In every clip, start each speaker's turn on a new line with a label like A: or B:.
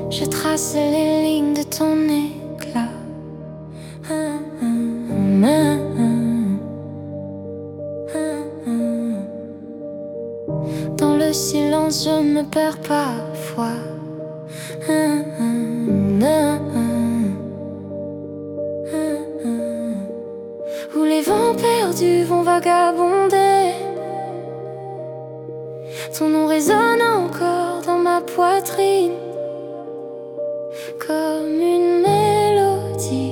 A: Je trace les lignes de ton éclat. Dans le silence, je me perds parfois. Où les vents perdus vont vagabonder. Ton nom résonne encore dans ma poitrine, comme une mélodie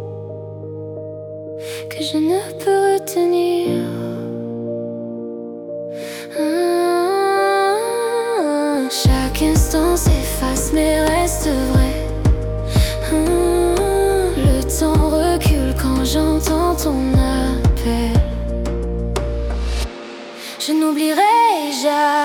A: que je ne peux retenir. Chaque instant s'efface mais reste vrai. Le temps recule quand j'entends ton appel. Je n'oublierai jamais